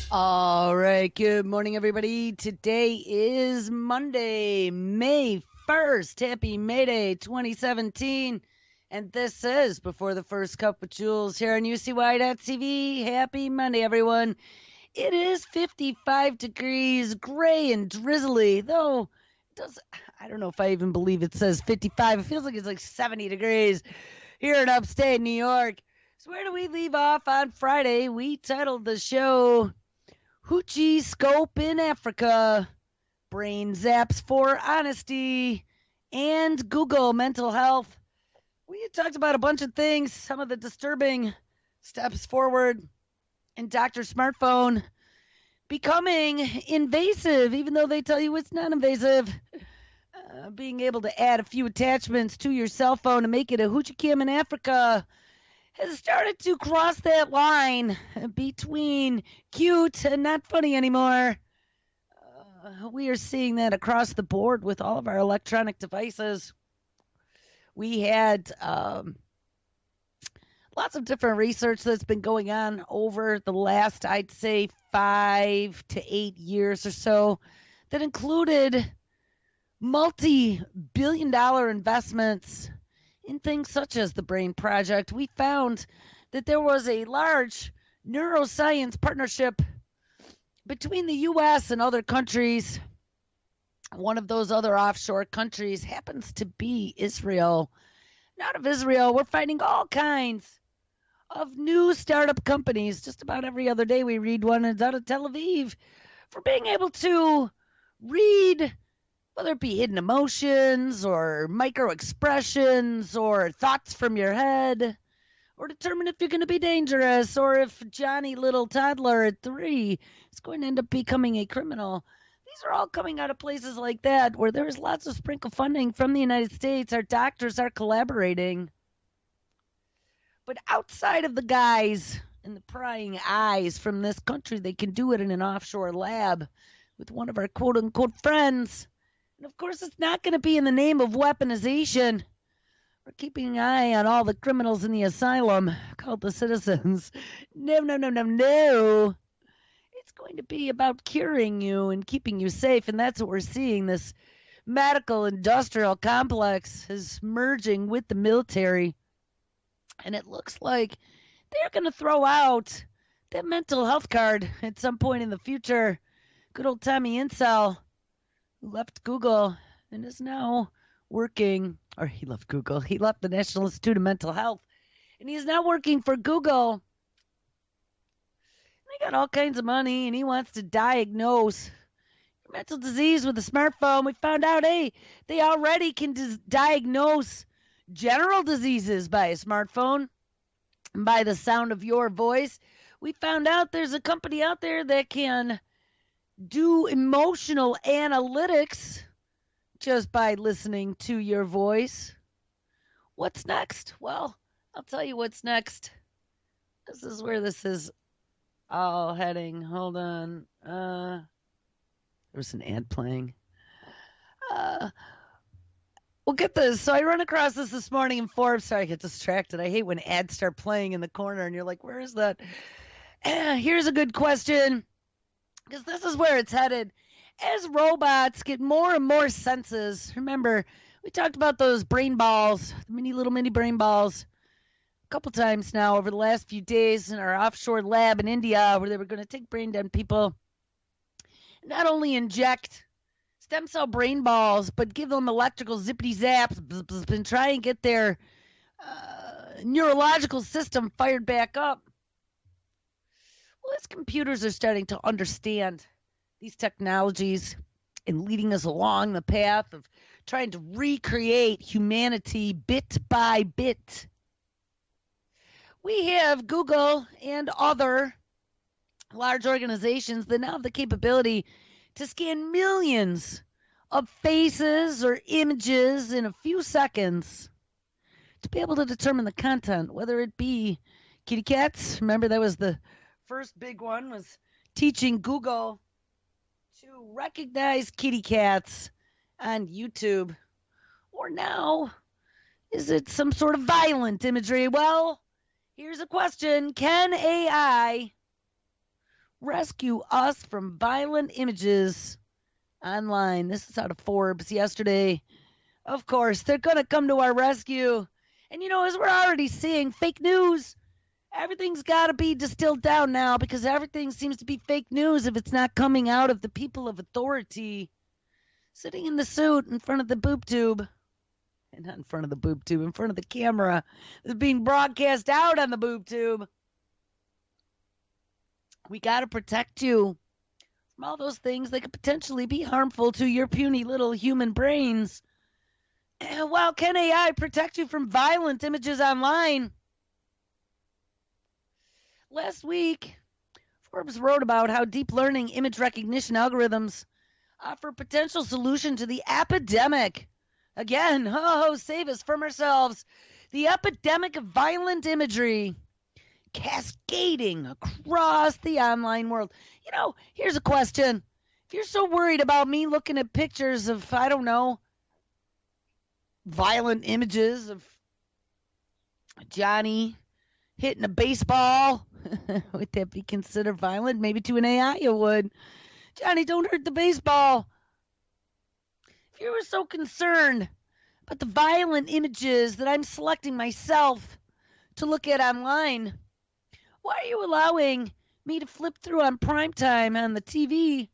All right. Good morning, everybody. Today is Monday, May 1st. Happy May Day 2017. And this is Before the First Cup with Jules here on UCY.tv. Happy Monday, everyone. It is 55 degrees, gray and drizzly, though it does, I don't know if I even believe it says 55. It feels like it's like 70 degrees here in upstate New York. So where do we leave off on Friday? We titled the show Hoochie Scope in Africa, Brain Zaps for Honesty, and Google Mental Health. We talked about a bunch of things, some of the disturbing steps forward in Dr. Smartphone becoming invasive, even though they tell you it's not invasive. Being able to add a few attachments to your cell phone and make it a hoochie cam in Africa has started to cross that line between cute and not funny anymore. We are seeing that across the board with all of our electronic devices. We had lots of different research that's been going on over the last, I'd say, 5 to 8 years or so that included multi-billion-dollar investments in things such as the Brain Project. We found that there was a large neuroscience partnership between the U.S. and other countries. One of those other offshore countries happens to be Israel. And out of Israel, we're finding all kinds of new startup companies. Just about every other day, we read one is out of Tel Aviv for being able to read, whether it be hidden emotions or micro expressions or thoughts from your head, or determine if you're going to be dangerous or if Johnny Little Toddler at 3 is going to end up becoming a criminal. These are all coming out of places like that where there's lots of sprinkle funding from the United States. Our doctors are collaborating. But outside of the guys and the prying eyes from this country, they can do it in an offshore lab with one of our quote unquote friends. And of course, it's not going to be in the name of weaponization. We're keeping an eye on all the criminals in the asylum called the citizens. No, no, no, no, no. It's going to be about curing you and keeping you safe. And that's what we're seeing. This medical industrial complex is merging with the military. And it looks like they're going to throw out that mental health card at some point in the future. Good old Tommy Incel, who left Google and is now working, or he left Google, he left the National Institute of Mental Health, and he's now working for Google. They got all kinds of money, and he wants to diagnose your mental disease with a smartphone. We found out, hey, they already can diagnose general diseases by a smartphone, and by the sound of your voice. We found out there's a company out there that can do emotional analytics just by listening to your voice. What's next? Well, I'll tell you what's next. This is where this is all heading. Hold on. There was an ad playing. Well, get this. So I run across this morning in Forbes. Sorry, I get distracted. I hate when ads start playing in the corner and you're like, where is that? Here's a good question, because this is where it's headed. As robots get more and more senses, remember, we talked about those brain balls, little mini brain balls, a couple times now over the last few days in our offshore lab in India, where they were going to take brain dead people, and not only inject stem cell brain balls, but give them electrical zippity zaps and try and get their neurological system fired back up. Well, as computers are starting to understand these technologies and leading us along the path of trying to recreate humanity bit by bit, we have Google and other large organizations that now have the capability to scan millions of faces or images in a few seconds to be able to determine the content, whether it be kitty cats. Remember, that was the first big one, was teaching Google to recognize kitty cats on YouTube. Or now, is it some sort of violent imagery? Well, here's a question. Can AI rescue us from violent images online. This is out of Forbes yesterday. Of course, they're going to come to our rescue. And as we're already seeing, fake news, everything's got to be distilled down now because everything seems to be fake news if it's not coming out of the people of authority sitting in the suit in front of the boob tube. And not in front of the boob tube, in front of the camera that's being broadcast out on the boob tube. We got to protect you from all those things that could potentially be harmful to your puny little human brains. Well, can AI protect you from violent images online? Last week, Forbes wrote about how deep learning image recognition algorithms offer a potential solution to the epidemic. Again, save us from ourselves. The epidemic of violent imagery cascading across the online world. Here's a question. If you're so worried about me looking at pictures of, I don't know, violent images of Johnny hitting a baseball, would that be considered violent? Maybe to an AI it would. Johnny, don't hurt the baseball. If you were so concerned about the violent images that I'm selecting myself to look at online, why are you allowing me to flip through on primetime on the TV?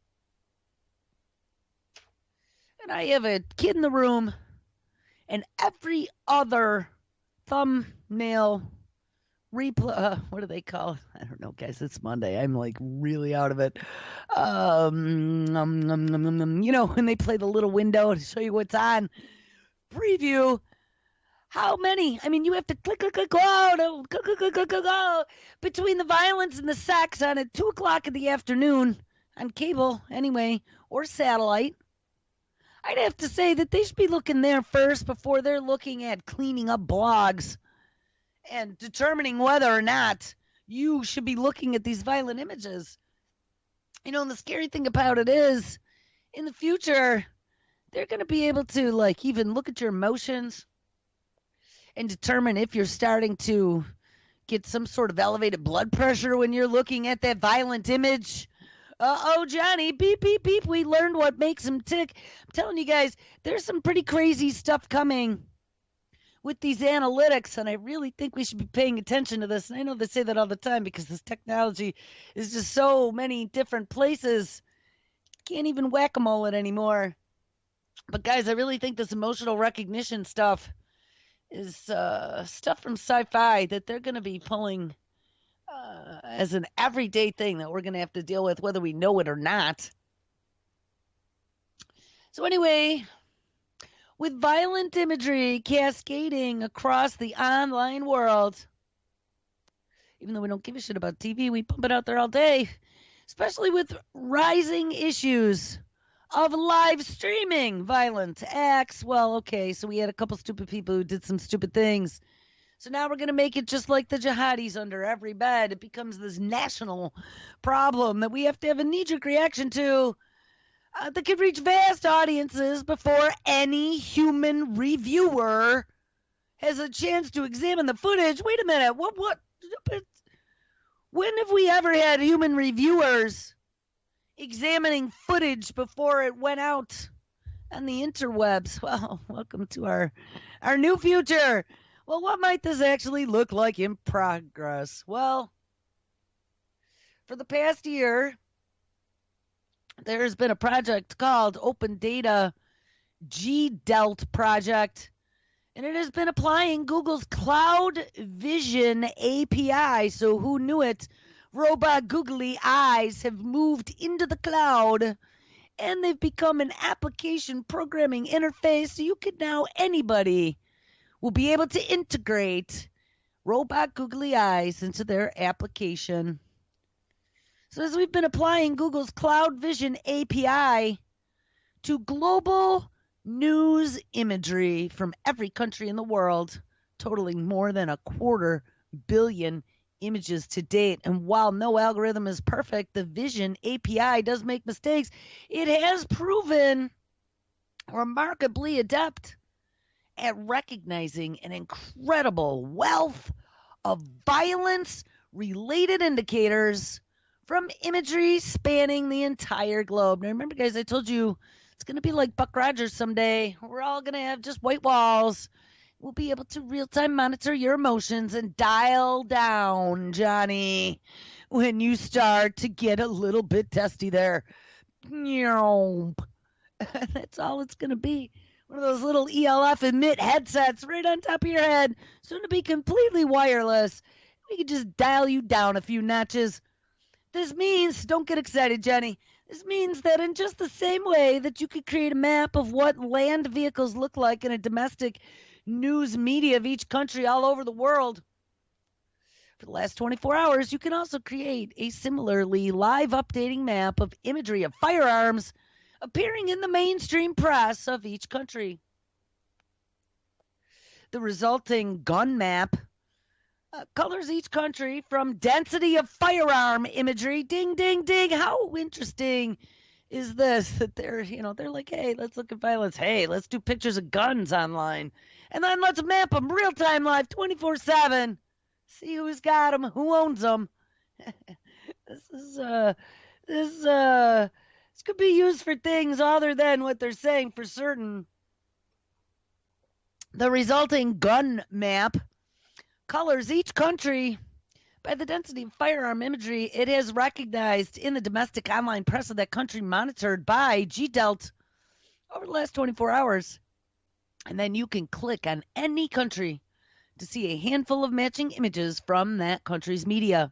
And I have a kid in the room, and every other thumbnail replay, what do they call it? I don't know, guys. It's Monday. I'm like really out of it. When they play the little window to show you what's on preview. How many? I mean, you have to click, between the violence and the sex on at 2 o'clock in the afternoon on cable anyway, or satellite. I'd have to say that they should be looking there first before they're looking at cleaning up blogs and determining whether or not you should be looking at these violent images. And the scary thing about it is, in the future, they're going to be able to even look at your emotions and determine if you're starting to get some sort of elevated blood pressure when you're looking at that violent image. Johnny, beep, beep, beep. We learned what makes him tick. I'm telling you guys, there's some pretty crazy stuff coming with these analytics, and I really think we should be paying attention to this. And I know they say that all the time because this technology is just so many different places. Can't even whack-a-mole it anymore. But guys, I really think this emotional recognition stuff is stuff from sci-fi that they're going to be pulling as an everyday thing that we're going to have to deal with whether we know it or not. So anyway, with violent imagery cascading across the online world, even though we don't give a shit about TV, we pump it out there all day, especially with rising issues of live streaming violent acts. Well, okay, so we had a couple stupid people who did some stupid things. So now we're going to make it just like the jihadis under every bed. It becomes this national problem that we have to have a knee-jerk reaction to that could reach vast audiences before any human reviewer has a chance to examine the footage. Wait a minute. What? When have we ever had human reviewers examining footage before it went out on the interwebs? Well, welcome to our new future. Well, what might this actually look like in progress? Well, for the past year, there's been a project called Open Data GDELT project, and it has been applying Google's Cloud Vision API. So who knew it? Robot googly eyes have moved into the cloud, and they've become an application programming interface. So you can now, anybody will be able to integrate robot googly eyes into their application. So as we've been applying Google's Cloud Vision API to global news imagery from every country in the world, totaling more than 250 million images to date. And while no algorithm is perfect, the Vision API does make mistakes. It has proven remarkably adept at recognizing an incredible wealth of violence-related indicators from imagery spanning the entire globe. Now, remember, guys, I told you it's going to be like Buck Rogers someday. We're all going to have just white walls. We'll be able to real time monitor your emotions and dial down, Johnny, when you start to get a little bit testy there. That's all it's going to be. One of those little ELF emit headsets right on top of your head, soon to be completely wireless. We can just dial you down a few notches. This means, don't get excited, Jenny. This means that in just the same way that you could create a map of what land vehicles look like in a domestic news media of each country all over the world, for the last 24 hours, you can also create a similarly live updating map of imagery of firearms appearing in the mainstream press of each country. The resulting gun map colors each country from density of firearm imagery. Ding, ding, ding. How interesting is this that they're like, hey, let's look at violence. Hey, let's do pictures of guns online. And then let's map them real time live 24/7. See who's got them, who owns them. This could be used for things other than what they're saying for certain. The resulting gun map colors each country by the density of firearm imagery it has recognized in the domestic online press of that country, monitored by GDELT over the last 24 hours. And then you can click on any country to see a handful of matching images from that country's media.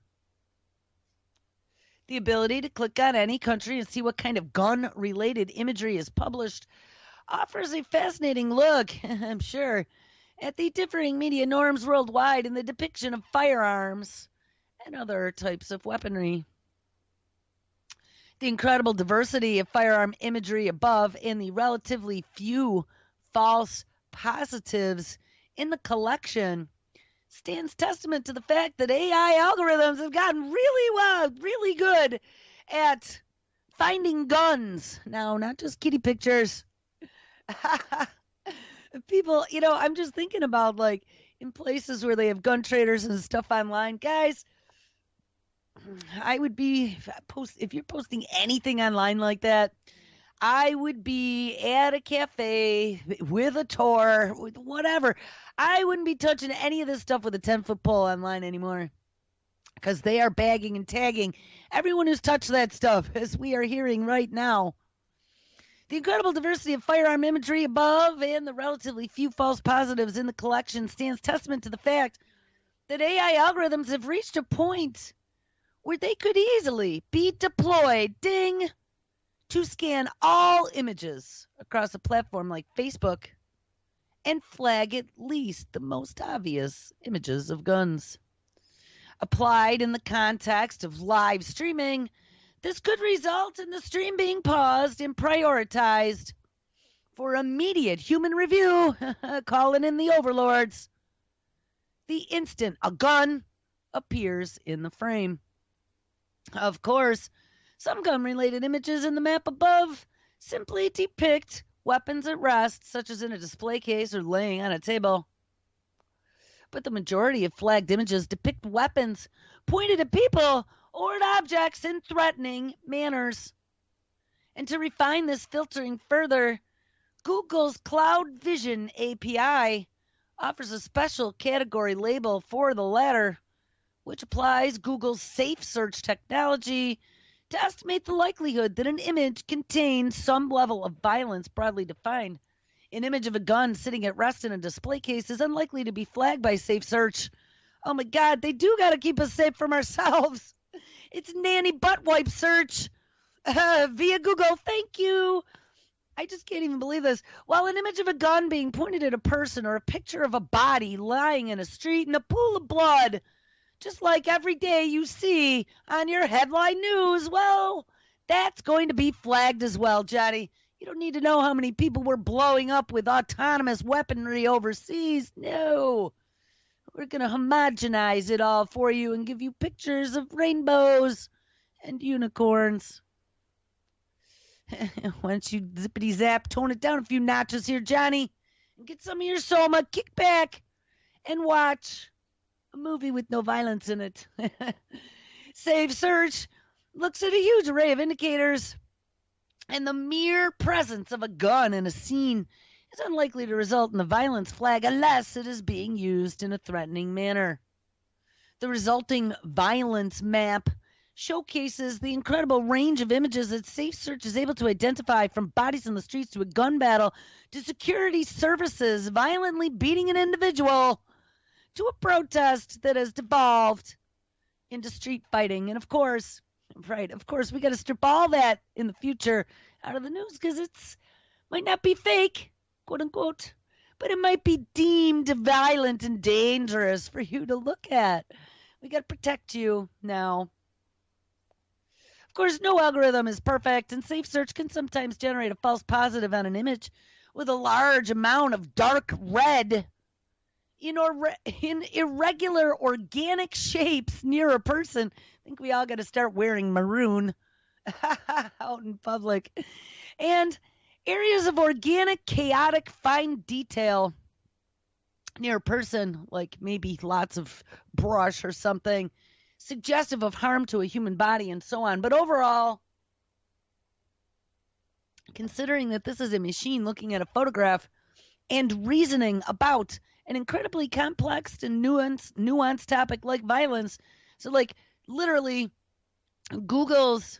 The ability to click on any country and see what kind of gun-related imagery is published offers a fascinating look, I'm sure, at the differing media norms worldwide in the depiction of firearms and other types of weaponry. The incredible diversity of firearm imagery above and the relatively few false positives in the collection stands testament to the fact that AI algorithms have gotten really good at finding guns. Now, not just kitty pictures. People, I'm just thinking about, like, in places where they have gun traders and stuff online. Guys, I would be, if you're posting anything online like that, I would be at a cafe with a tour, with whatever. I wouldn't be touching any of this stuff with a 10-foot pole online anymore, because they are bagging and tagging everyone who's touched that stuff, as we are hearing right now. The incredible diversity of firearm imagery above and the relatively few false positives in the collection stands testament to the fact that AI algorithms have reached a point where they could easily be deployed, ding, to scan all images across a platform like Facebook and flag at least the most obvious images of guns. Applied in the context of live streaming, this could result in the stream being paused and prioritized for immediate human review, calling in the overlords, the instant a gun appears in the frame. Of course, some gun-related images in the map above simply depict weapons at rest, such as in a display case or laying on a table. But the majority of flagged images depict weapons pointed at people or at objects in threatening manners. And to refine this filtering further, Google's Cloud Vision API offers a special category label for the latter, which applies Google's safe search technology to estimate the likelihood that an image contains some level of violence broadly defined. An image of a gun sitting at rest in a display case is unlikely to be flagged by safe search. Oh my God, they do got to keep us safe from ourselves. It's nanny butt wipe search via Google. Thank you. I just can't even believe this. While an image of a gun being pointed at a person or a picture of a body lying in a street in a pool of blood, just like every day you see on your headline news, well, that's going to be flagged as well, Johnny. You don't need to know how many people we're blowing up with autonomous weaponry overseas. No. We're going to homogenize it all for you and give you pictures of rainbows and unicorns. Why don't you zippity zap, tone it down a few notches here, Johnny, and get some of your soma, kick back, and watch a movie with no violence in it. Safe search looks at a huge array of indicators, and the mere presence of a gun in a scene is unlikely to result in a violence flag unless it is being used in a threatening manner. The resulting violence map showcases the incredible range of images that Safe Search is able to identify, from bodies in the streets to a gun battle to security services violently beating an individual to a protest that has devolved into street fighting. And of course, we got to strip all that in the future out of the news because it's might not be fake, quote unquote, but it might be deemed violent and dangerous for you to look at. We got to protect you now. Of course, no algorithm is perfect, and Safe Search can sometimes generate a false positive on an image with a large amount of dark red in irregular organic shapes near a person. I think we all got to start wearing maroon out in public. And areas of organic, chaotic, fine detail near a person, like maybe lots of brush or something, suggestive of harm to a human body and so on. But overall, considering that this is a machine looking at a photograph and reasoning about an incredibly complex and nuanced topic like violence, so like literally Google's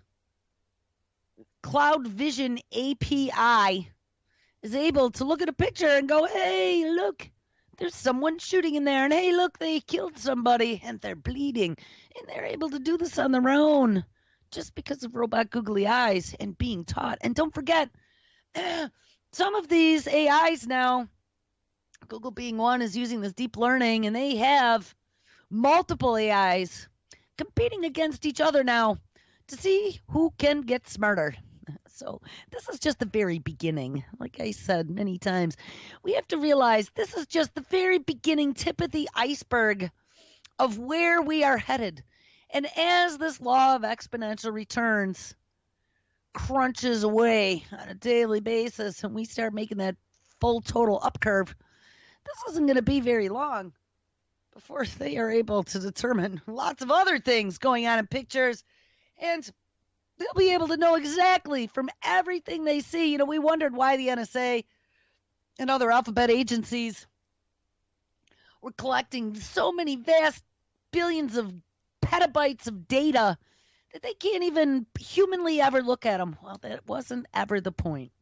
Cloud Vision API is able to look at a picture and go, hey, look, there's someone shooting in there, and hey, look, they killed somebody and they're bleeding, and they're able to do this on their own just because of robot googly eyes and being taught. And don't forget, some of these AIs now, Google being one, is using this deep learning, and they have multiple AIs competing against each other now to see who can get smarter. So this is just the very beginning. Like I said many times, we have to realize this is just the very beginning, tip of the iceberg of where we are headed. And as this law of exponential returns crunches away on a daily basis and we start making that full total up curve, this isn't going to be very long before they are able to determine lots of other things going on in pictures, and they'll be able to know exactly from everything they see. You know, we wondered why the NSA and other alphabet agencies were collecting so many vast billions of petabytes of data that they can't even humanly ever look at them. Well, that wasn't ever the point.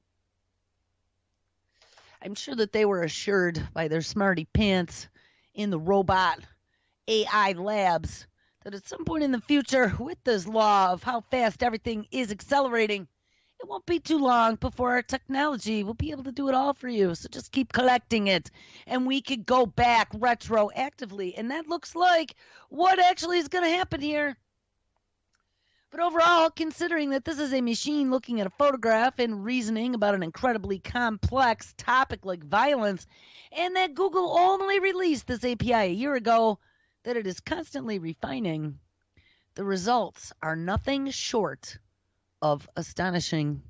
I'm sure that they were assured by their smarty pants in the robot AI labs that at some point in the future, with this law of how fast everything is accelerating, it won't be too long before our technology will be able to do it all for you. So just keep collecting it, and we could go back retroactively. And that looks like what actually is going to happen here. But overall, considering that this is a machine looking at a photograph and reasoning about an incredibly complex topic like violence, and that Google only released this API a year ago, that it is constantly refining, the results are nothing short of astonishing.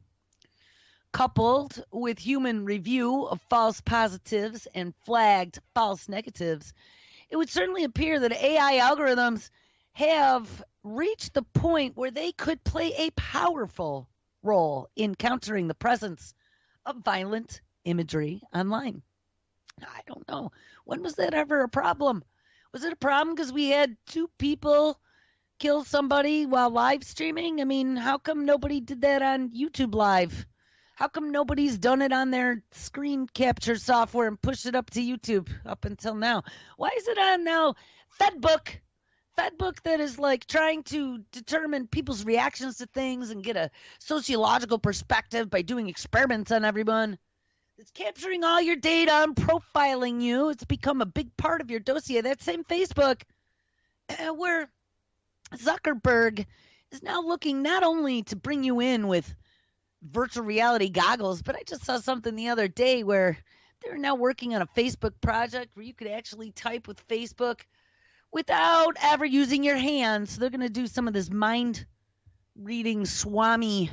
Coupled with human review of false positives and flagged false negatives, it would certainly appear that AI algorithms have reached the point where they could play a powerful role in countering the presence of violent imagery online. I don't know. When was that ever a problem? Was it a problem because we had two people kill somebody while live streaming? I mean, how come nobody did that on YouTube Live? How come nobody's done it on their screen capture software and pushed it up to YouTube up until now? Why is it on now Fedbook? Fedbook that is like trying to determine people's reactions to things and get a sociological perspective by doing experiments on everyone. It's capturing all your data and profiling you. It's become a big part of your dossier. That same Facebook where Zuckerberg is now looking not only to bring you in with virtual reality goggles, but I just saw something the other day where they're now working on a Facebook project where you could actually type with Facebook without ever using your hands. So they're going to do some of this mind reading Swami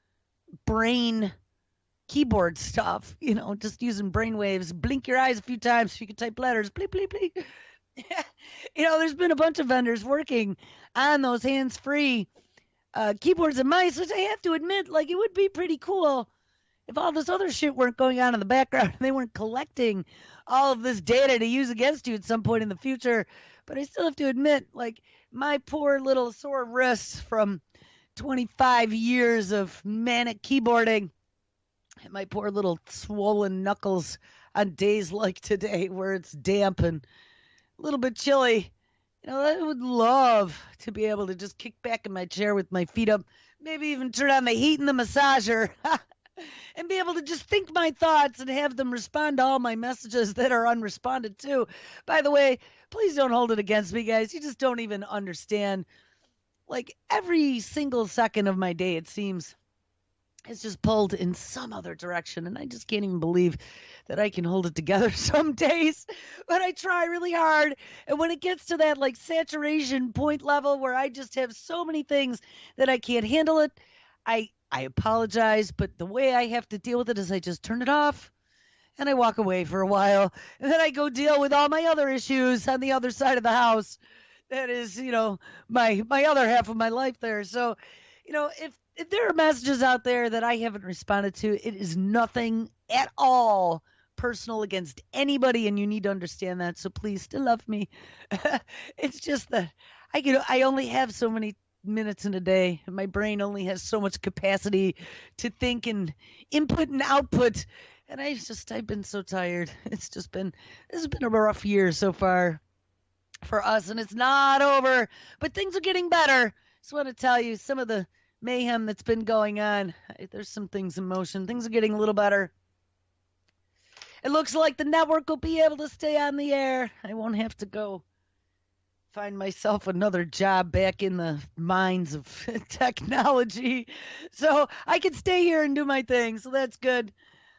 brain keyboard stuff, you know, just using brain waves. Blink your eyes a few times so you can type letters. Bleep, bleep, bleep. You know, there's been a bunch of vendors working on those hands-free keyboards and mice, which I have to admit, like, it would be pretty cool if all this other shit weren't going on in the background and they weren't collecting all of this data to use against you at some point in the future. But I still have to admit, like, my poor little sore wrists from 25 years of manic keyboarding, and my poor little swollen knuckles on days like today where it's damp and a little bit chilly. I would love to be able to just kick back in my chair with my feet up, maybe even turn on the heat in the massager, and be able to just think my thoughts and have them respond to all my messages that are unresponded to. By the way, please don't hold it against me, guys. You just don't even understand. Like, every single second of my day, it seems, is just pulled in some other direction, and I just can't even believe that I can hold it together some days, but I try really hard. And when it gets to that, like, saturation point level where I just have so many things that I can't handle it, I apologize, but the way I have to deal with it is I just turn it off and I walk away for a while, and then I go deal with all my other issues on the other side of the house. That is, my other half of my life there. So, if there are messages out there that I haven't responded to, it is nothing at all personal against anybody, and you need to understand that. So please still love me. It's just that I only have so many minutes in a day. My brain only has so much capacity to think and input and output. And I've been so tired. This has been a rough year so far for us, and it's not over, but things are getting better. Just want to tell you some of the mayhem that's been going on. There's some things in motion. Things are getting a little better. It looks like the network will be able to stay on the air. I won't have to go find myself another job back in the mines of technology. So I can stay here and do my thing. So that's good.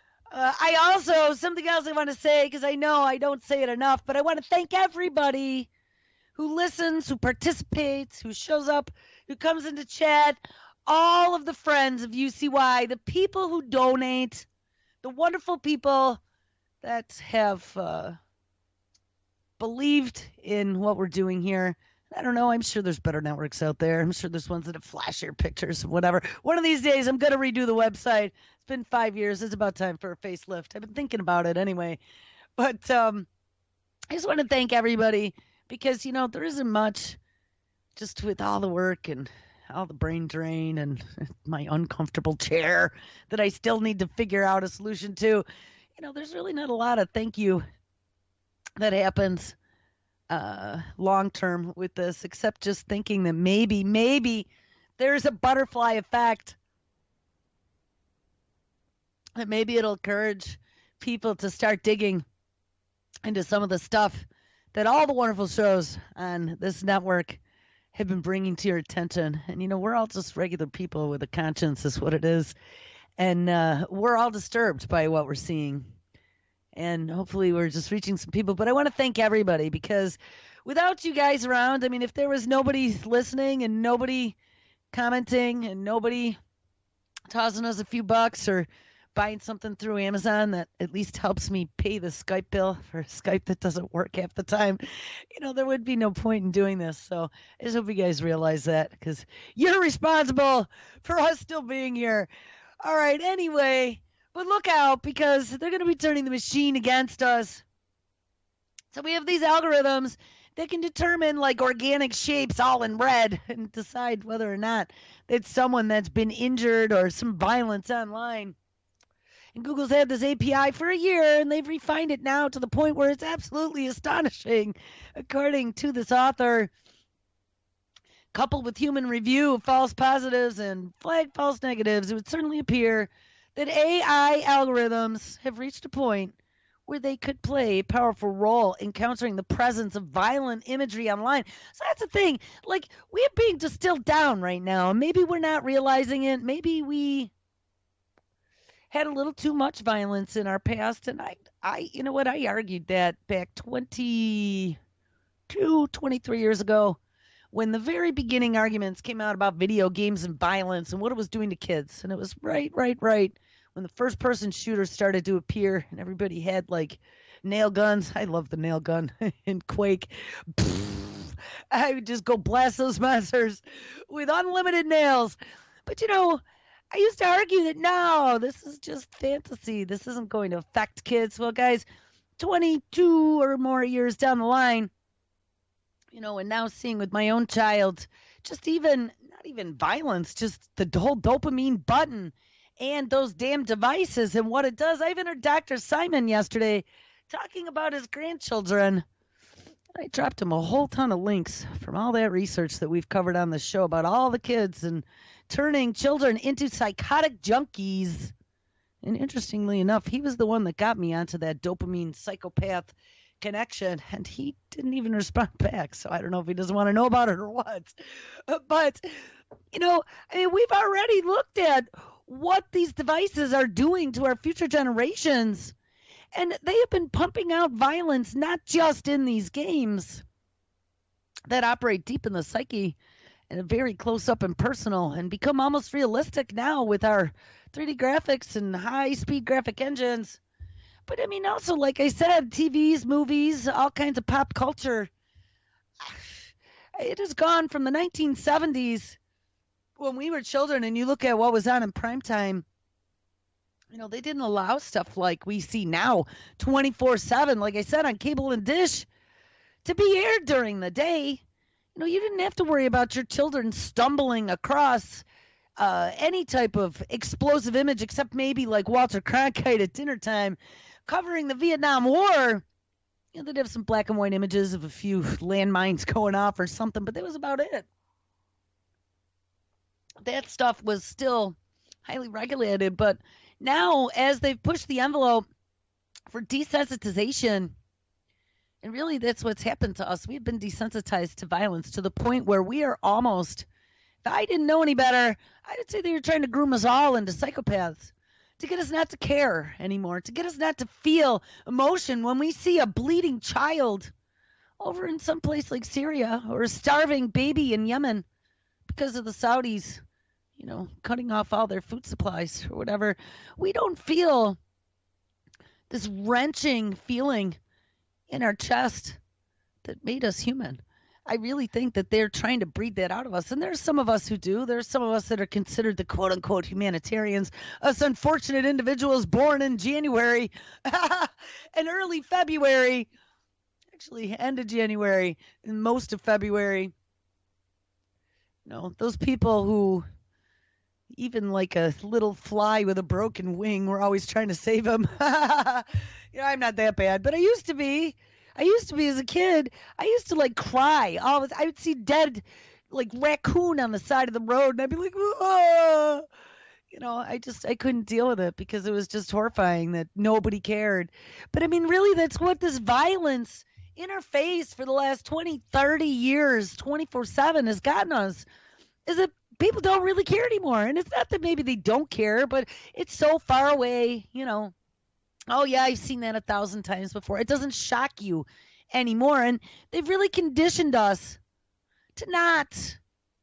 Something else I want to say, because I know I don't say it enough, but I want to thank everybody who listens, who participates, who shows up, who comes into chat, all of the friends of UCY, the people who donate, the wonderful people that have believed in what we're doing here. I don't know. I'm sure there's better networks out there. I'm sure there's ones that have flashier pictures, whatever. One of these days, I'm going to redo the website. It's been 5 years. It's about time for a facelift. I've been thinking about it anyway. But I just want to thank everybody because, there isn't much, just with all the work and all the brain drain and my uncomfortable chair that I still need to figure out a solution to. There's really not a lot of thank you that happens long term with this, except just thinking that maybe there's a butterfly effect, that maybe it'll encourage people to start digging into some of the stuff that all the wonderful shows on this network have been bringing to your attention. And we're all just regular people with a conscience, is what it is, and we're all disturbed by what we're seeing. And hopefully we're just reaching some people. But I want to thank everybody, because without you guys around, if there was nobody listening and nobody commenting and nobody tossing us a few bucks or buying something through Amazon that at least helps me pay the Skype bill for Skype that doesn't work half the time, there would be no point in doing this. So I just hope you guys realize that, because you're responsible for us still being here. All right, anyway. But look out, because they're going to be turning the machine against us. So we have these algorithms that can determine, like, organic shapes all in red and decide whether or not it's someone that's been injured or some violence online. And Google's had this API for a year, and they've refined it now to the point where it's absolutely astonishing. According to this author, coupled with human review of false positives and flagged false negatives, it would certainly appear that AI algorithms have reached a point where they could play a powerful role in countering the presence of violent imagery online. So that's the thing. Like, we're being distilled down right now. Maybe we're not realizing it. Maybe we had a little too much violence in our past. And I argued that back 23 years ago, when the very beginning arguments came out about video games and violence and what it was doing to kids. And it was right when the first-person shooters started to appear and everybody had, like, nail guns. I love the nail gun in Quake. I would just go blast those monsters with unlimited nails. But I used to argue that no, this is just fantasy. This isn't going to affect kids. Well, guys, 22 or more years down the line, and now seeing with my own child, just not even violence, just the whole dopamine button and those damn devices and what it does. I even heard Dr. Simon yesterday talking about his grandchildren. I dropped him a whole ton of links from all that research that we've covered on the show about all the kids and turning children into psychotic junkies. And interestingly enough, he was the one that got me onto that dopamine psychopath connection, and he didn't even respond back. So I don't know if he doesn't want to know about it or what. But, we've already looked at what these devices are doing to our future generations. And they have been pumping out violence, not just in these games that operate deep in the psyche and very close up and personal and become almost realistic now with our 3D graphics and high-speed graphic engines. But, also, like I said, TVs, movies, all kinds of pop culture. It has gone from the 1970s when we were children, and you look at what was on in primetime. They didn't allow stuff like we see now 24/7, like I said, on cable and dish to be aired during the day. You didn't have to worry about your children stumbling across any type of explosive image except maybe like Walter Cronkite at dinner time covering the Vietnam War. They'd have some black and white images of a few landmines going off or something, but that was about it. That stuff was still highly regulated, but now, as they've pushed the envelope for desensitization, and really that's what's happened to us, we've been desensitized to violence to the point where we are almost, if I didn't know any better, I would say they were trying to groom us all into psychopaths, to get us not to care anymore, to get us not to feel emotion when we see a bleeding child over in some place like Syria or a starving baby in Yemen because of the Saudis cutting off all their food supplies or whatever. We don't feel this wrenching feeling in our chest that made us human. I really think that they're trying to breed that out of us. And there's some of us who do. There's some of us that are considered the quote-unquote humanitarians, us unfortunate individuals born in January and early February, actually end of January and most of February. Those people who, even like a little fly with a broken wing, we're always trying to save them. I'm not that bad, but I used to be as a kid. I used to cry. I would see dead raccoon on the side of the road and I'd be like, oh! I couldn't deal with it because it was just horrifying that nobody cared. But really that's what this violence in our face for the last 20, 30 years, 24/7 has gotten us, is that people don't really care anymore. And it's not that maybe they don't care, but it's so far away, Oh, yeah, I've seen that 1,000 times before. It doesn't shock you anymore. And they've really conditioned us to not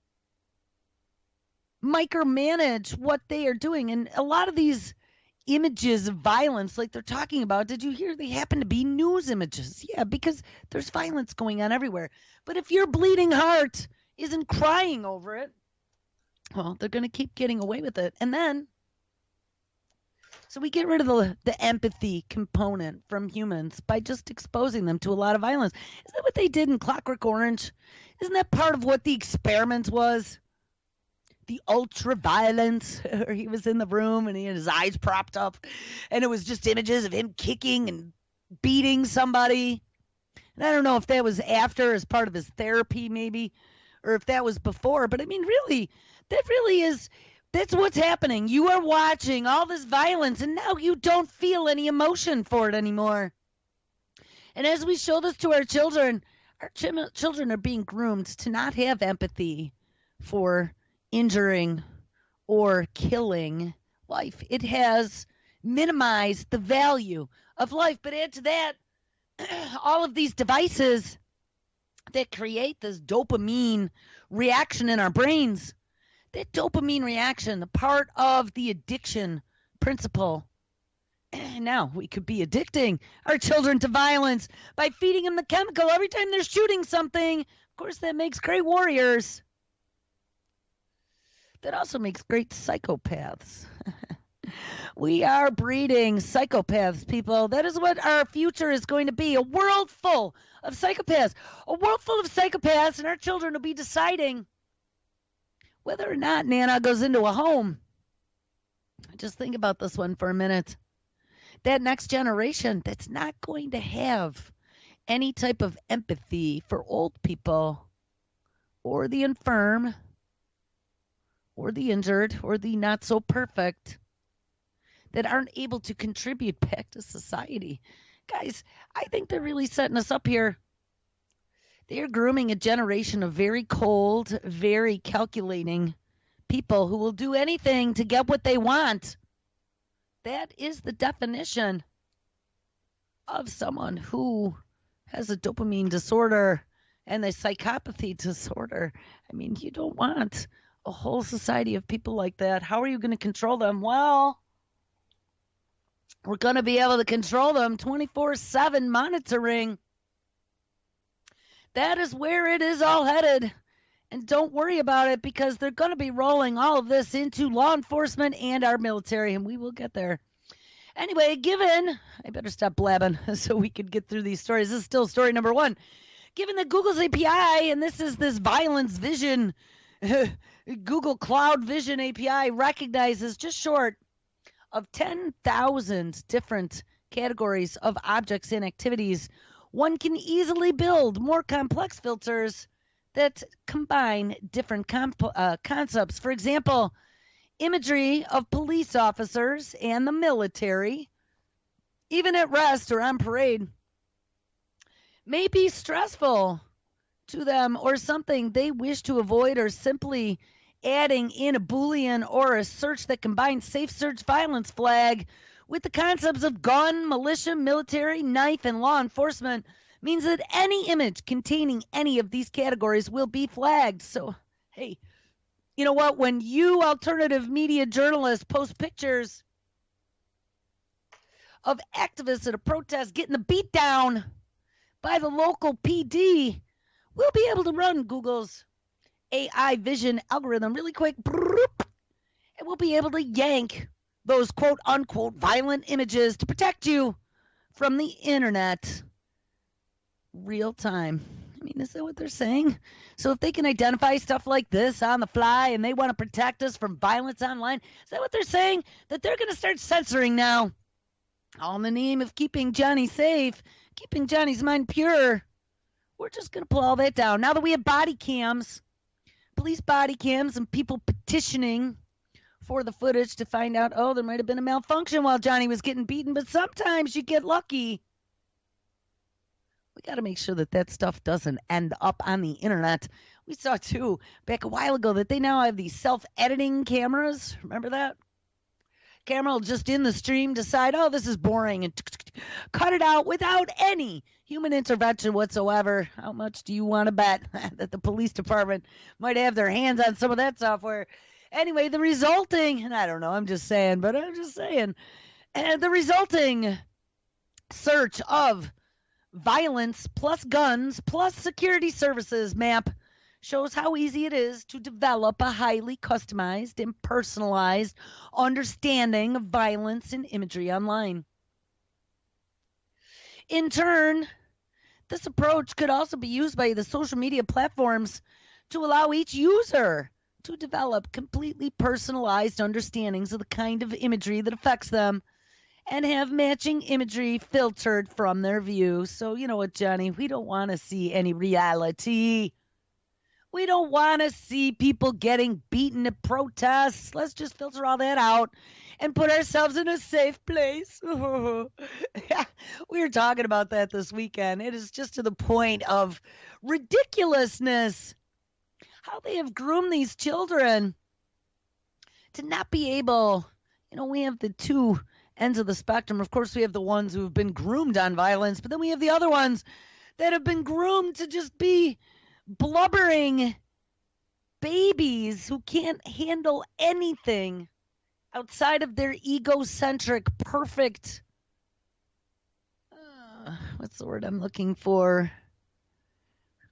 micromanage what they are doing. And a lot of these images of violence, like they're talking about, did you hear they happen to be news images? Yeah, because there's violence going on everywhere. But if your bleeding heart isn't crying over it, well, they're going to keep getting away with it. And then, so we get rid of the empathy component from humans by just exposing them to a lot of violence. Isn't that what they did in Clockwork Orange? Isn't that part of what the experiment was? The ultra violence, where he was in the room and he had his eyes propped up and it was just images of him kicking and beating somebody. And I don't know if that was after as part of his therapy maybe, or if that was before, but really, that's what's happening. You are watching all this violence and now you don't feel any emotion for it anymore. And as we show this to our children are being groomed to not have empathy for injuring or killing life. It has minimized the value of life. But add to that, all of these devices that create this dopamine reaction in our brains, that dopamine reaction, the part of the addiction principle. Now we could be addicting our children to violence by feeding them the chemical every time they're shooting something. Of course, that makes great warriors. That also makes great psychopaths. We are breeding psychopaths, people. That is what our future is going to be, a world full of psychopaths. A world full of psychopaths, and our children will be deciding whether or not Nana goes into a home. Just think about this one for a minute. That next generation that's not going to have any type of empathy for old people or the infirm or the injured or the not so perfect, that aren't able to contribute back to society. Guys, I think they're really setting us up here. They're grooming a generation of very cold, very calculating people who will do anything to get what they want. That is the definition of someone who has a dopamine disorder and a psychopathy disorder. I mean, you don't want a whole society of people like that. How are you going to control them? Well, we're going to be able to control them 24/7 monitoring. That is where it is all headed. And don't worry about it, because they're going to be rolling all of this into law enforcement and our military, and we will get there. Anyway, I better stop blabbing so we can get through these stories. This is still story number one. Given that Google's API, and this is this Violence Vision, Google Cloud Vision API recognizes just short of 10,000 different categories of objects and activities, one can easily build more complex filters that combine different concepts. For example, imagery of police officers and the military, even at rest or on parade, may be stressful to them or something they wish to avoid, or simply adding in a Boolean or a search that combines safe search violence flag with the concepts of gun, militia, military, knife, and law enforcement means that any image containing any of these categories will be flagged. So, hey, you know what? When you alternative media journalists post pictures of activists at a protest getting the beat down by the local PD, we'll be able to run Google's AI vision algorithm really quick, and we'll be able to yank those quote unquote violent images to protect you from the internet real time. I mean, is that what they're saying? So if they can identify stuff like this on the fly and they want to protect us from violence online, is that what they're saying? That they're going to start censoring now, all in the name of keeping Johnny safe, keeping Johnny's mind pure. We're just going to pull all that down. Now that we have body cams, police body cams, and people petitioning for the footage to find out, oh, there might have been a malfunction while Johnny was getting beaten, but sometimes you get lucky. We got to make sure that that stuff doesn't end up on the internet. We saw, too, back a while ago that they now have these self-editing cameras. Remember that? Camera will just in the stream decide, oh, this is boring, and cut it out without any human intervention whatsoever. How much do you want to bet that the police department might have their hands on some of that software? Anyway, the resulting, and I don't know, I'm just saying, and the resulting search of violence plus guns plus security services map shows how easy it is to develop a highly customized and personalized understanding of violence and imagery online. In turn, this approach could also be used by the social media platforms to allow each user to develop completely personalized understandings of the kind of imagery that affects them and have matching imagery filtered from their view. So, you know what, Johnny? We don't want to see any reality. We don't want to see people getting beaten at protests. Let's just filter all that out and put ourselves in a safe place. Yeah, we were talking about that this weekend. It is just to the point of ridiculousness how they have groomed these children to not be able, we have the two ends of the spectrum. Of course, we have the ones who have been groomed on violence, but then we have the other ones that have been groomed to just be blubbering babies who can't handle anything outside of their egocentric, perfect, what's the word I'm looking for?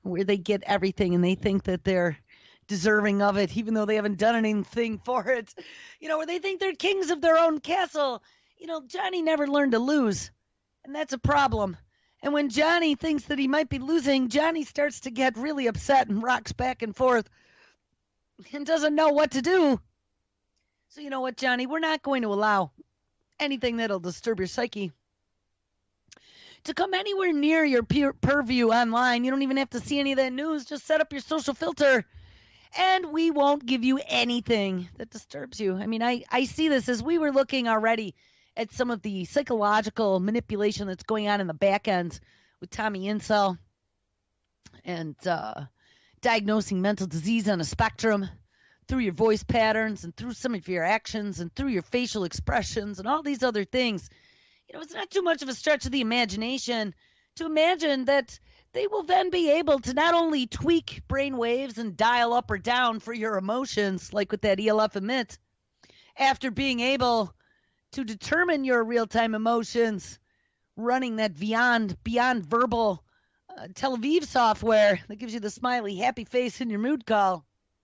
where they get everything and they think that they're deserving of it, even though they haven't done anything for it. Where they think they're kings of their own castle. Johnny never learned to lose, and that's a problem. And when Johnny thinks that he might be losing, Johnny starts to get really upset and rocks back and forth and doesn't know what to do. So you know what, Johnny? We're not going to allow anything that'll disturb your psyche to come anywhere near your purview online. You don't even have to see any of that news. Just set up your social filter, and we won't give you anything that disturbs you. I mean, I see this as we were looking already at some of the psychological manipulation that's going on in the back end with Tommy Insel and diagnosing mental disease on a spectrum through your voice patterns and through some of your actions and through your facial expressions and all these other things. It's not too much of a stretch of the imagination to imagine that they will then be able to not only tweak brain waves and dial up or down for your emotions, like with that ELF emit, after being able to determine your real-time emotions, running that beyond verbal Tel Aviv software that gives you the smiley, happy face in your mood call.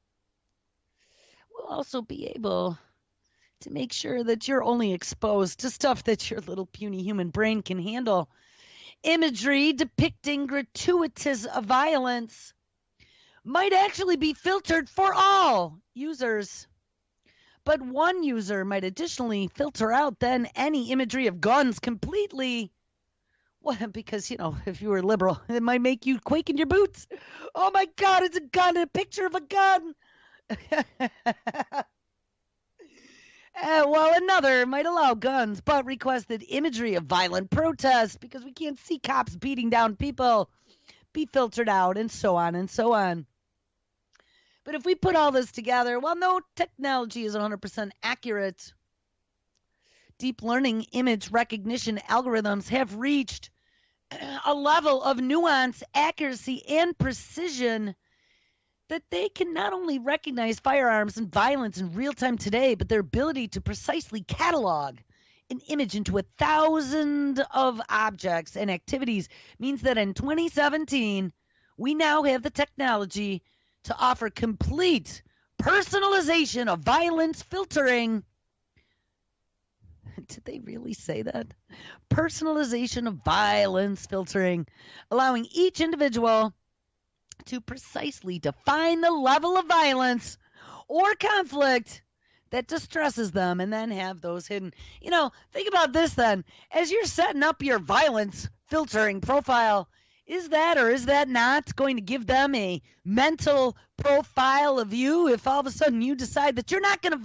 We'll also be able to make sure that you're only exposed to stuff that your little puny human brain can handle. Imagery depicting gratuitous violence might actually be filtered for all users. But one user might additionally filter out then any imagery of guns completely. Well, because, if you were liberal, it might make you quake in your boots. Oh my God, it's a gun, a picture of a gun. While another might allow guns, but requested imagery of violent protests because we can't see cops beating down people be filtered out, and so on and so on. But if we put all this together, well, no technology is 100% accurate. Deep learning image recognition algorithms have reached a level of nuance, accuracy, and precision that they can not only recognize firearms and violence in real time today, but their ability to precisely catalog an image into 1,000 of objects and activities means that in 2017, we now have the technology to offer complete personalization of violence filtering. Did they really say that? Personalization of violence filtering, allowing each individual to precisely define the level of violence or conflict that distresses them and then have those hidden. Think about this then. As you're setting up your violence filtering profile, is that or is that not going to give them a mental profile of you if all of a sudden you decide that you're not going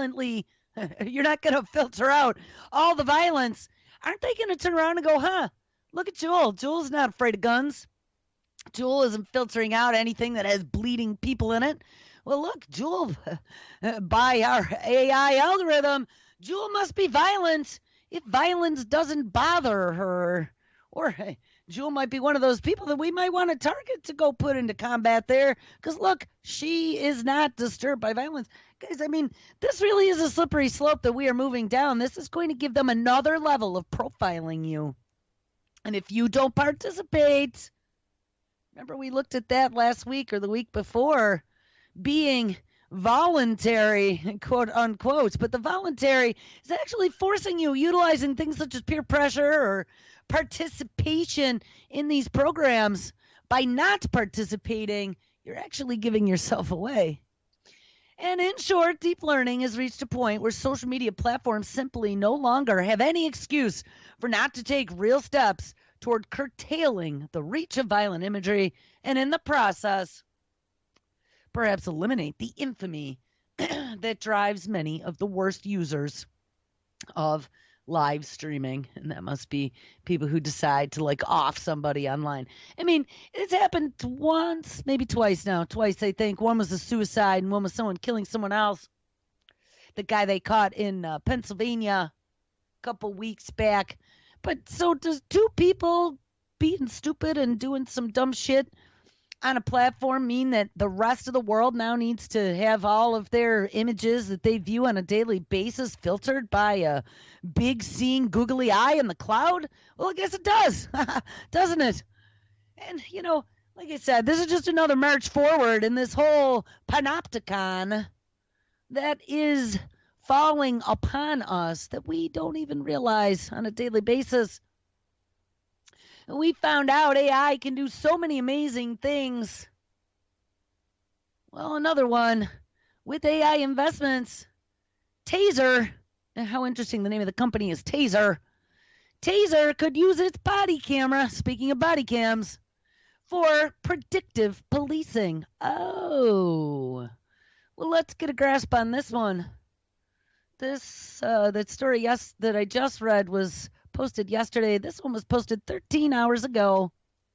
to filter out all the violence? Aren't they going to turn around and go, look at Jewel. Jewel's not afraid of guns. Jewel isn't filtering out anything that has bleeding people in it. Well, look, Jewel, by our AI algorithm, Jewel must be violent if violence doesn't bother her. Or Jewel might be one of those people that we might want to target to go put into combat there. Because, look, she is not disturbed by violence. Guys, I mean, this really is a slippery slope that we are moving down. This is going to give them another level of profiling you. And if you don't participate, remember we looked at that last week or the week before, being voluntary, quote unquote, but the voluntary is actually forcing you, utilizing things such as peer pressure or participation in these programs. By not participating, you're actually giving yourself away. And in short, deep learning has reached a point where social media platforms simply no longer have any excuse for not to take real steps toward curtailing the reach of violent imagery and in the process perhaps eliminate the infamy that drives many of the worst users of live streaming. And that must be people who decide to off somebody online. I mean, it's happened once, maybe twice now. Twice, I think. One was a suicide and one was someone killing someone else. The guy they caught in Pennsylvania a couple weeks back. But so does two people being stupid and doing some dumb shit on a platform mean that the rest of the world now needs to have all of their images that they view on a daily basis filtered by a big seeing googly eye in the cloud? Well, I guess it does, doesn't it? And, Like I said, this is just another march forward in this whole panopticon that is falling upon us that we don't even realize on a daily basis. We found out AI can do so many amazing things. Well, another one with AI investments, Taser. How interesting the name of the company is, Taser. Taser could use its body camera, speaking of body cams, for predictive policing. Oh. Well, let's get a grasp on this one. That story that I just read was posted yesterday. This one was posted 13 hours ago.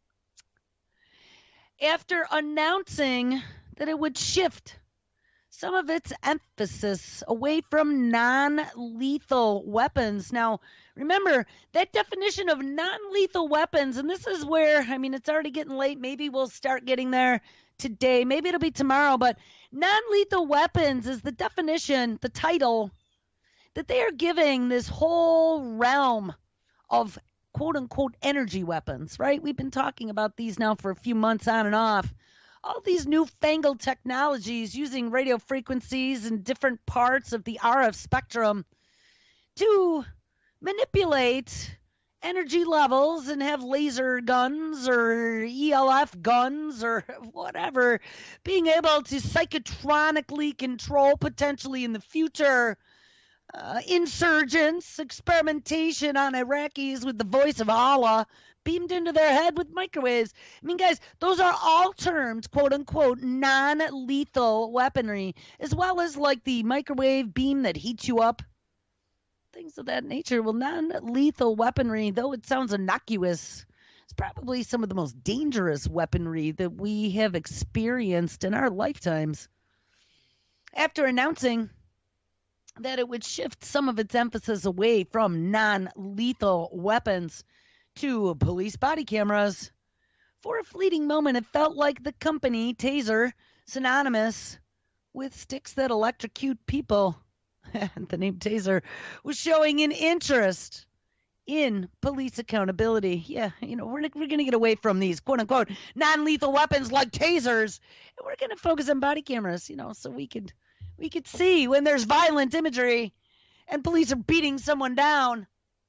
After announcing that it would shift some of its emphasis away from non-lethal weapons. Now, remember, that definition of non-lethal weapons, and this is where, it's already getting late. Maybe we'll start getting there today. Maybe it'll be tomorrow. But non-lethal weapons is the definition, the title, that they are giving this whole realm of quote-unquote energy weapons, right? We've been talking about these now for a few months on and off. All these newfangled technologies using radio frequencies and different parts of the RF spectrum to manipulate energy levels and have laser guns or ELF guns or whatever, being able to psychotronically control potentially in the future insurgents, experimentation on Iraqis with the voice of Allah beamed into their head with microwaves. Guys, those are all terms, quote unquote, non-lethal weaponry, as well as like the microwave beam that heats you up. Things of that nature. Well, non-lethal weaponry, though it sounds innocuous, it's probably some of the most dangerous weaponry that we have experienced in our lifetimes. After announcing that it would shift some of its emphasis away from non-lethal weapons to police body cameras, for a fleeting moment it felt like the company Taser, synonymous with sticks that electrocute people, the name Taser, was showing an interest in police accountability. Yeah, we're going to get away from these quote-unquote non-lethal weapons like tasers, and we're going to focus on body cameras, so we could see when there's violent imagery and police are beating someone down.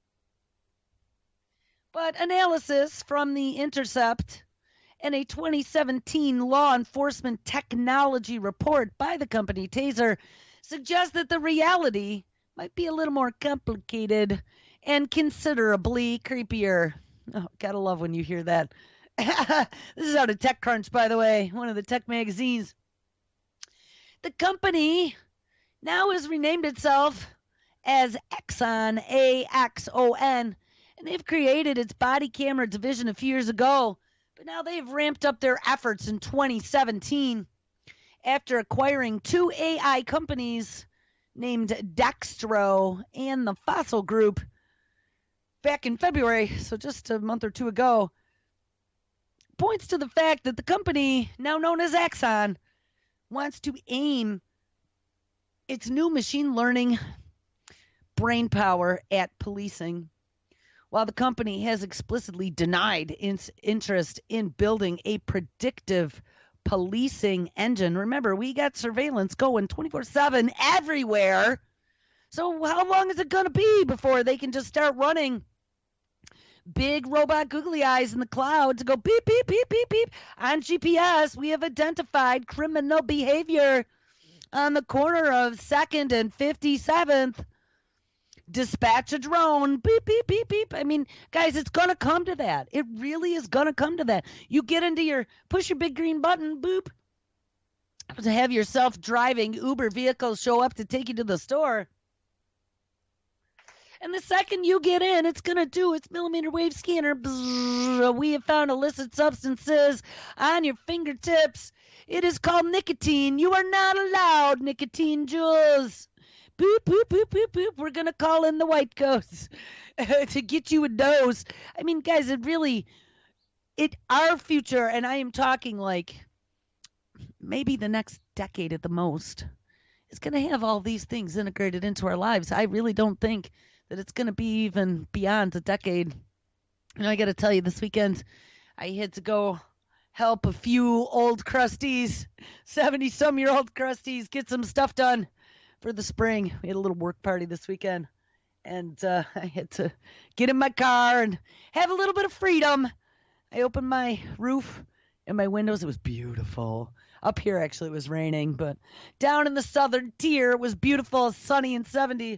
But analysis from The Intercept and a 2017 law enforcement technology report by the company Taser suggests that the reality might be a little more complicated and considerably creepier. Oh, gotta love when you hear that. This is out of TechCrunch, by the way, one of the tech magazines. The company now has renamed itself as Axon, A-X-O-N, and they've created its body camera division a few years ago, but now they've ramped up their efforts in 2017 after acquiring two AI companies named Dextro and the Fossil Group back in February, so just a month or two ago. Points to the fact that the company, now known as Axon, wants to aim its new machine learning brain power at policing, while the company has explicitly denied its interest in building a predictive policing engine. Remember, we got surveillance going 24/7 everywhere. So how long is it going to be before they can just start running big robot googly eyes in the cloud to go beep, beep, beep, beep, beep? On GPS, we have identified criminal behavior on the corner of 2nd and 57th. Dispatch a drone, beep, beep, beep, beep. Guys, it's going to come to that. It really is going to come to that. You get into push your big green button, boop, to have your self-driving Uber vehicle show up to take you to the store. And the second you get in, it's going to do its millimeter wave scanner. Bzzz, we have found illicit substances on your fingertips. It is called nicotine. You are not allowed nicotine, Jules. Boop, boop, boop, boop, boop. We're going to call in the white coats to get you a dose. Guys, our future, and I am talking like maybe the next decade at the most, is going to have all these things integrated into our lives. I really don't think that it's going to be even beyond a decade. I got to tell you, this weekend I had to go help a few old crusties, 70-some-year-old crusties, get some stuff done for the spring. We had a little work party this weekend, and I had to get in my car and have a little bit of freedom. I opened my roof and my windows. It was beautiful. Up here, actually, it was raining, but down in the southern tier, it was beautiful, sunny and 70.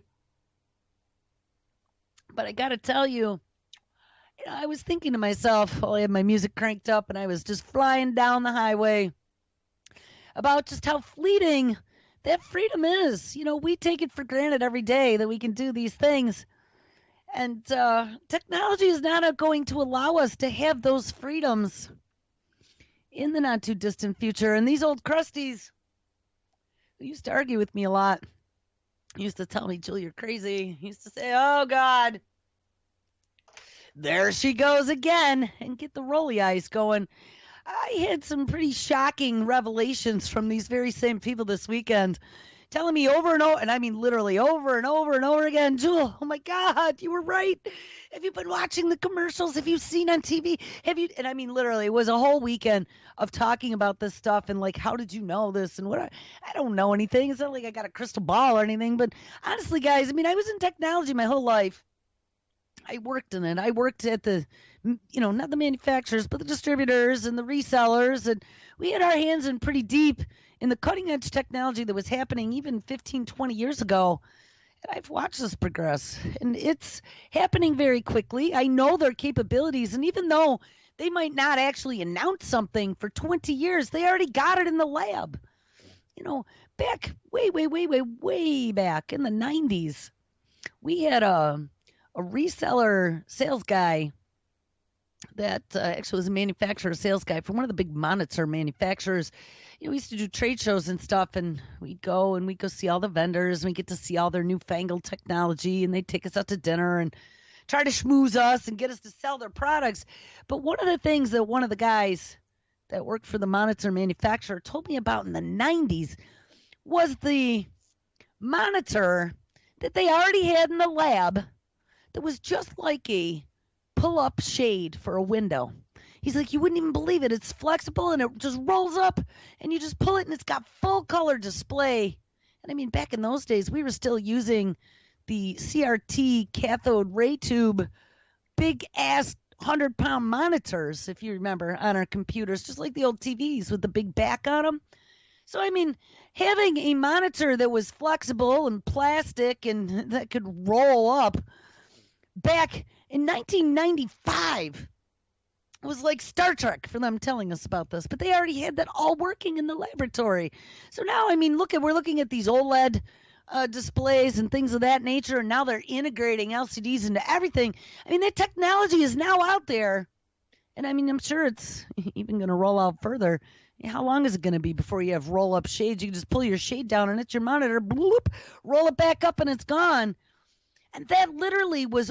But I got to tell you, I was thinking to myself while I had my music cranked up and I was just flying down the highway about just how fleeting that freedom is. We take it for granted every day that we can do these things. And technology is not going to allow us to have those freedoms in the not too distant future. And these old crusties who used to argue with me a lot, used to tell me, Jill, you're crazy. Used to say, oh, God, there she goes again, and get the rolly eyes going. I had some pretty shocking revelations from these very same people this weekend, telling me over and over, and I mean literally over and over and over again, Jewel, oh my God, you were right. Have you been watching the commercials? Have you seen on TV? And I mean literally, it was a whole weekend of talking about this stuff and like, how did you know this? And what I don't know anything. It's not like I got a crystal ball or anything, but honestly, guys, I mean, I was in technology my whole life. I worked in it. I worked at the, not the manufacturers, but the distributors and the resellers. And we had our hands in pretty deep in the cutting edge technology that was happening even 15, 20 years ago. And I've watched this progress. And it's happening very quickly. I know their capabilities. And even though they might not actually announce something for 20 years, they already got it in the lab. Back way back in the 90s, we had a reseller sales guy that actually was a manufacturer sales guy for one of the big monitor manufacturers. We used to do trade shows and stuff, and we'd go see all the vendors, and we get to see all their newfangled technology, and they'd take us out to dinner and try to schmooze us and get us to sell their products. But one of the things that one of the guys that worked for the monitor manufacturer told me about in the 90s was the monitor that they already had in the lab that was just like a pull-up shade for a window. He's like, you wouldn't even believe it. It's flexible, and it just rolls up, and you just pull it, and it's got full-color display. And, I mean, back in those days, we were still using the CRT cathode ray tube, big-ass 100-pound monitors, if you remember, on our computers, just like the old TVs with the big back on them. So, I mean, having a monitor that was flexible and plastic and that could roll up back in 1995 was like Star Trek for them telling us about this, but they already had that all working in the laboratory. So now, I mean, we're looking at these OLED displays and things of that nature, and now they're integrating LCDs into everything. I mean, that technology is now out there, and I mean, I'm sure it's even going to roll out further. How long is it going to be before you have roll-up shades? You can just pull your shade down, and it's your monitor, bloop, roll it back up, and it's gone. And that literally was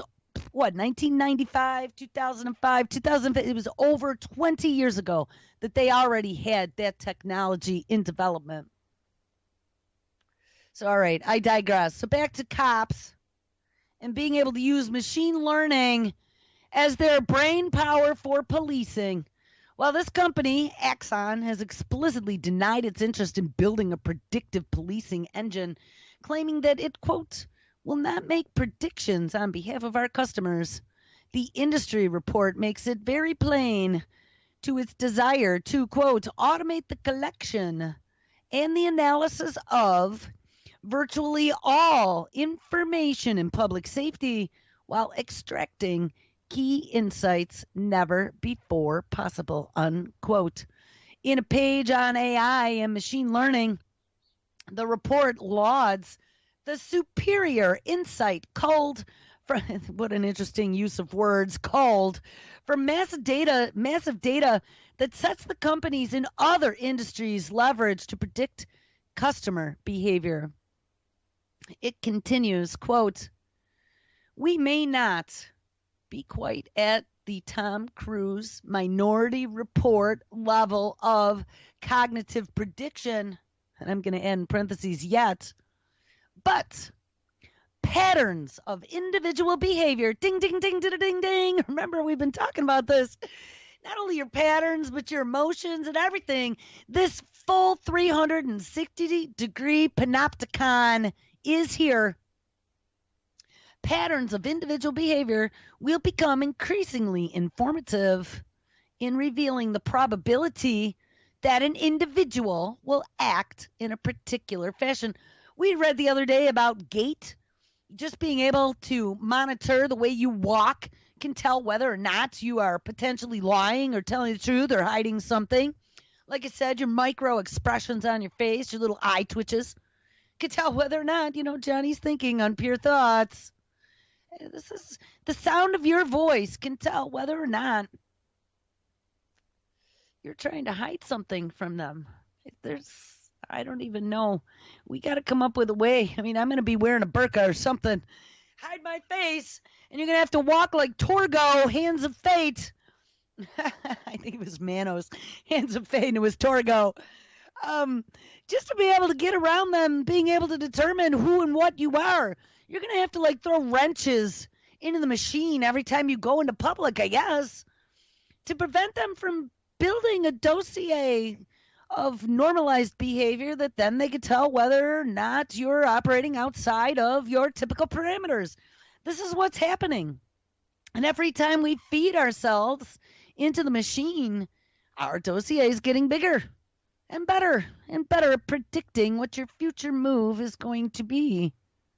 1995, 2005, 2005. It was over 20 years ago that they already had that technology in development. So, all right, I digress. So back to cops and being able to use machine learning as their brain power for policing. Well, this company, Axon, has explicitly denied its interest in building a predictive policing engine, claiming that it, quote, will not make predictions on behalf of our customers. The industry report makes it very plain to its desire to, quote, automate the collection and the analysis of virtually all information in public safety while extracting key insights never before possible, unquote. In a page on AI and machine learning, the report lauds the superior insight culled from, what an interesting use of words, culled from massive data that sets the companies in other industries leverage to predict customer behavior. It continues, quote, we may not be quite at the Tom Cruise Minority Report level of cognitive prediction, and I'm going to add in parentheses yet, but patterns of individual behavior, ding, ding, ding, ding, ding, ding. Remember, we've been talking about this. Not only your patterns, but your emotions and everything. This full 360-degree panopticon is here. Patterns of individual behavior will become increasingly informative in revealing the probability that an individual will act in a particular fashion. We read the other day about gait, just being able to monitor the way you walk can tell whether or not you are potentially lying or telling the truth or hiding something. Like I said, your micro expressions on your face, your little eye twitches, can tell whether or not, Johnny's thinking on pure thoughts. This is the sound of your voice can tell whether or not you're trying to hide something from them. I don't even know. We got to come up with a way. I mean, I'm going to be wearing a burqa or something. Hide my face, and you're going to have to walk like Torgo, Hands of Fate. I think it was Manos, Hands of Fate, and it was Torgo. Just to be able to get around them, being able to determine who and what you are. You're going to have to like throw wrenches into the machine every time you go into public, I guess, to prevent them from building a dossier of normalized behavior that then they could tell whether or not you're operating outside of your typical parameters. This is what's happening. And every time we feed ourselves into the machine, our dossier is getting bigger and better at predicting what your future move is going to be.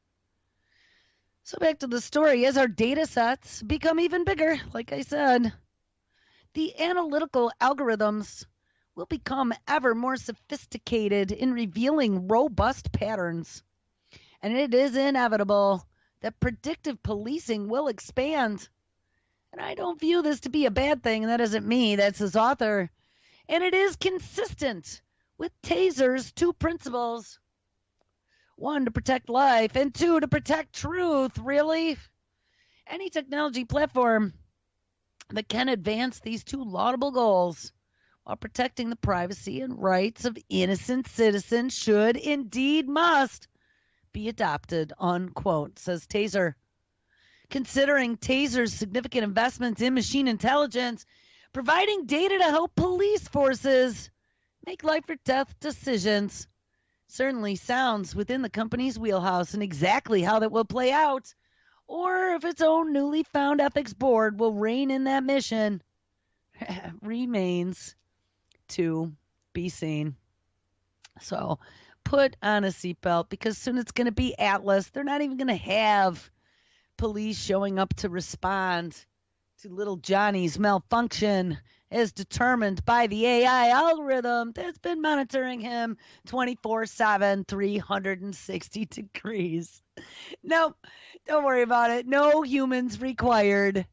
So back to the story, as our data sets become even bigger, like I said, the analytical algorithms will become ever more sophisticated in revealing robust patterns. And it is inevitable that predictive policing will expand. And I don't view this to be a bad thing, and that isn't me, that's his author. And it is consistent with Taser's two principles. One, to protect life, and two, to protect truth. Really? Any technology platform that can advance these two laudable goals while protecting the privacy and rights of innocent citizens should, indeed must, be adopted, unquote, says Taser. Considering Taser's significant investments in machine intelligence, providing data to help police forces make life or death decisions certainly sounds within the company's wheelhouse, and exactly how that will play out, or if its own newly found ethics board will rein in that mission, remains to be seen. So put on a seatbelt, because soon it's going to be Atlas. They're not even going to have police showing up to respond to little Johnny's malfunction as determined by the AI algorithm that's been monitoring him 24/7, 360 degrees. Nope, don't worry about it. No humans required.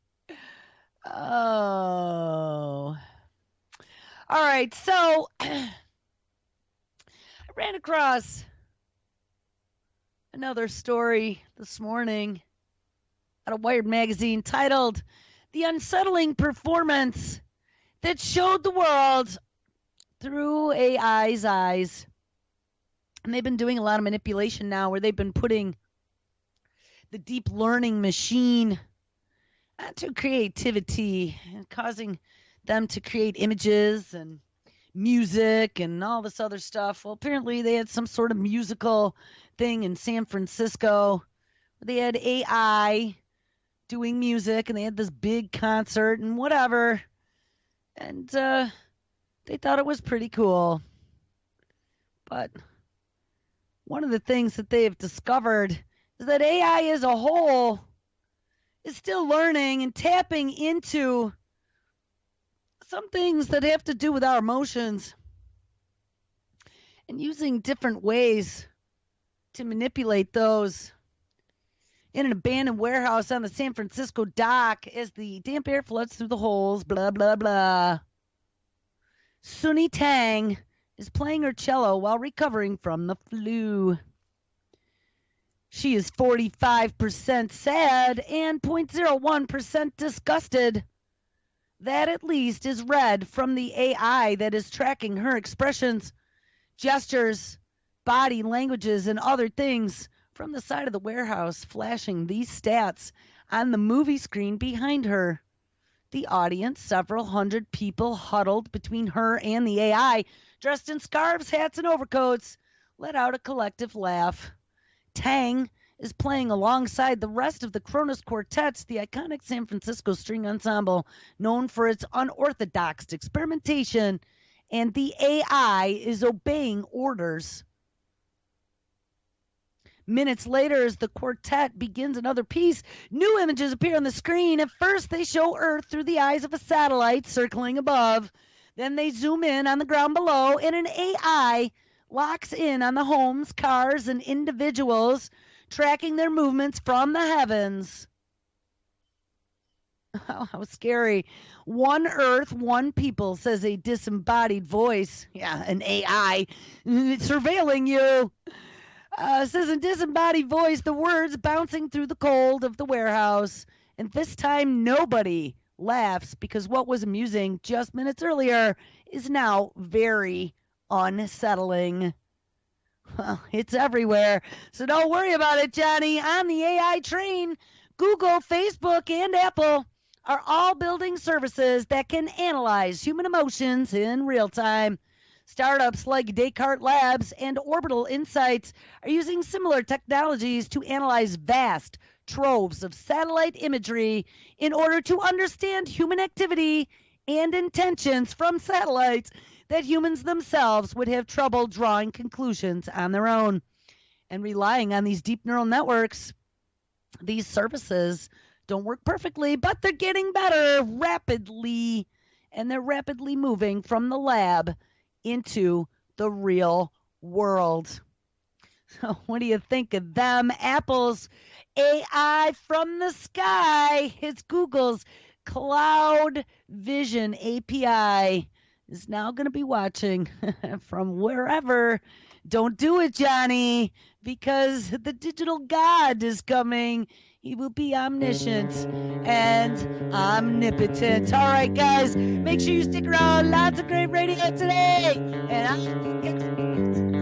Oh. All right, so I ran across another story this morning out of Wired magazine titled "The Unsettling Performance That Showed the World Through AI's Eyes." And they've been doing a lot of manipulation now, where they've been putting the deep learning machine to creativity and causing them to create images and music and all this other stuff. Well, apparently they had some sort of musical thing in San Francisco. They had AI doing music, and they had this big concert and whatever. And they thought it was pretty cool. But one of the things that they have discovered is that AI as a whole is still learning and tapping into some things that have to do with our emotions and using different ways to manipulate those. In an abandoned warehouse on the San Francisco dock, as the damp air floods through the holes, blah, blah, blah, Suni Tang is playing her cello while recovering from the flu. She is 45% sad and 0.01% disgusted. That at least is read from the AI that is tracking her expressions, gestures, body languages, and other things from the side of the warehouse, flashing these stats on the movie screen behind her. The audience, several hundred people huddled between her and the AI, dressed in scarves, hats, and overcoats, let out a collective laugh. Tang is playing alongside the rest of the Kronos Quartets, the iconic San Francisco string ensemble known for its unorthodox experimentation, and the AI is obeying orders. Minutes later, as the quartet begins another piece, new images appear on the screen. At first, they show Earth through the eyes of a satellite circling above. Then they zoom in on the ground below, and an AI locks in on the homes, cars, and individuals, tracking their movements from the heavens. Oh, how scary. One Earth, one people, says a disembodied voice. Yeah, an AI surveilling you. Says in disembodied voice, the words bouncing through the cold of the warehouse. And this time nobody laughs, because what was amusing just minutes earlier is now very unsettling. Well, it's everywhere, so don't worry about it, Johnny. On the AI train, Google, Facebook, and Apple are all building services that can analyze human emotions in real time. Startups like Descartes Labs and Orbital Insights are using similar technologies to analyze vast troves of satellite imagery in order to understand human activity and intentions from satellites that humans themselves would have trouble drawing conclusions on their own. And relying on these deep neural networks, these services don't work perfectly, but they're getting better rapidly, and they're rapidly moving from the lab into the real world. So what do you think of them? Apple's AI from the sky. It's Google's Cloud Vision API is now going to be watching from wherever. Don't do it, Johnny, because the digital god is coming. He will be omniscient and omnipotent. All right, guys, make sure you stick around. Lots of great radio today. And I'll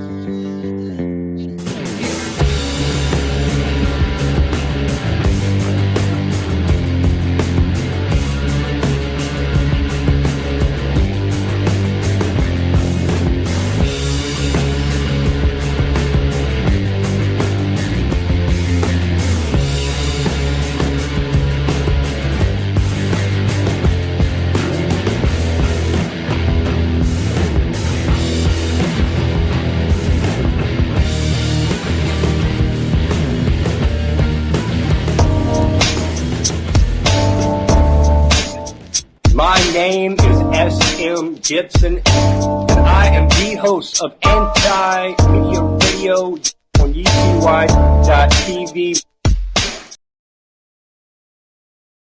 My name is S.M. Gibson, and I am the host of Anti-Media Radio on UCY.tv.